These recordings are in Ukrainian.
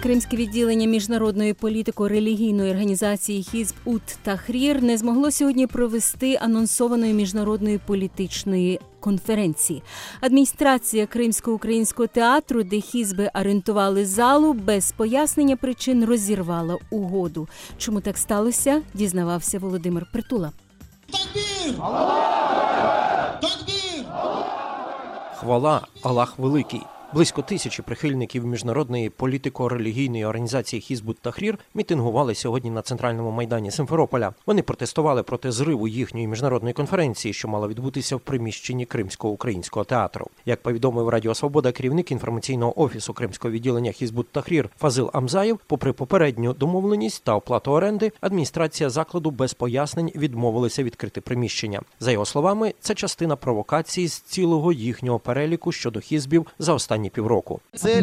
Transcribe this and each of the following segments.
Кримське відділення міжнародної політико-релігійної організації Хізб ут-Тахрір не змогло сьогодні провести анонсованої міжнародної політичної конференції. Адміністрація Кримсько-українського театру, де хізби орендували залу, без пояснення причин розірвала угоду. Чому так сталося, дізнавався Володимир Притула. Такбір! Такбір! Хвала, Аллах великий! Близько 1000 прихильників міжнародної політико-релігійної організації Хізб ут-Тахрір мітингували сьогодні на центральному майдані Симферополя. Вони протестували проти зриву їхньої міжнародної конференції, що мала відбутися в приміщенні Кримсько-українського театру. Як повідомив Радіо Свобода, керівник інформаційного офісу Кримського відділення Хізб ут-Тахрір Фазил Амзаєв, попри попередню домовленість та оплату оренди, адміністрація закладу без пояснень відмовилася відкрити приміщення. За його словами, це частина провокації з цілого їхнього переліку щодо хізбів за останні півроку.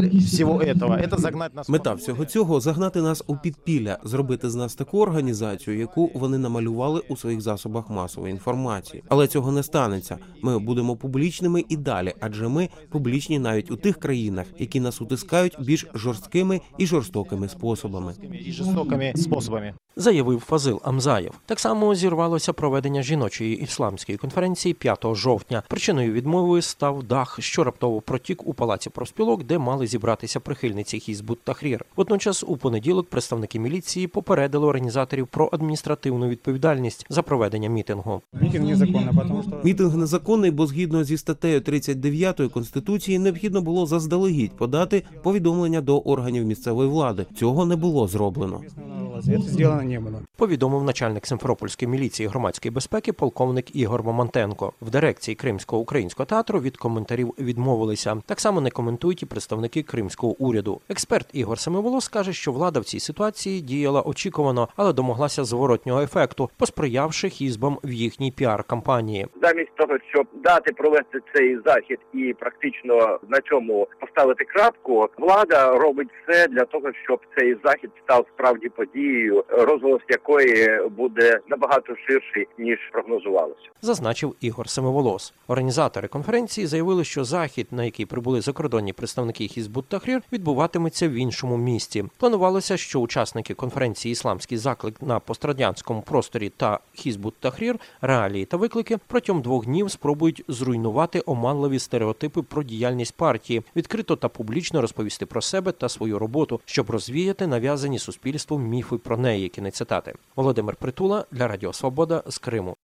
Мета всього цього – загнати нас у підпілля, зробити з нас таку організацію, яку вони намалювали у своїх засобах масової інформації. Але цього не станеться. Ми будемо публічними і далі, адже ми публічні навіть у тих країнах, які нас утискають більш жорсткими і жорстокими способами. Заявив Фазил Амзаєв. Так само зірвалося проведення жіночої ісламської конференції 5 жовтня. Причиною відмови став дах, що раптово протік у Палаці профспілок, де мали зібратися прихильниці Хізб ут-Тахрір. Водночас у понеділок представники міліції попередили організаторів про адміністративну відповідальність за проведення мітингу. Мітинг незаконний, бо згідно зі статтею 39 Конституції необхідно було заздалегідь подати повідомлення до органів місцевої влади. Цього не було зроблено. Повідомив начальник Симферопольської міліції громадської безпеки полковник Ігор Мамонтенко. В дирекції Кримсько-українського театру від коментарів відмовилися. Так само не коментують і представники кримського уряду. Експерт Ігор Семиволос каже, що влада в цій ситуації діяла очікувано, але домоглася зворотнього ефекту, посприявши хізбам в їхній піар-кампанії. Замість того, щоб дати провести цей захід і практично на цьому поставити крапку, влада робить все для того, щоб цей захід став справді подією, розголос якої буде набагато ширший, ніж прогнозувалося. Зазначив Ігор Семиволос. Організатори конференції заявили, що захід, на який прибули закордонні представники Хізб ут-Тахрір, відбуватиметься в іншому місті. Планувалося, що учасники конференції «Ісламський заклик на пострадянському просторі» та Хізб ут-Тахрір «Реалії та виклики» протягом 2 днів спробують зруйнувати оманливі стереотипи про діяльність партії, відкрито та публічно розповісти про себе та свою роботу, щоб розвіяти нав'язані суспільством міфи про неї. Кінець цитати. Володимир Притула для Радіо Свобода з Криму.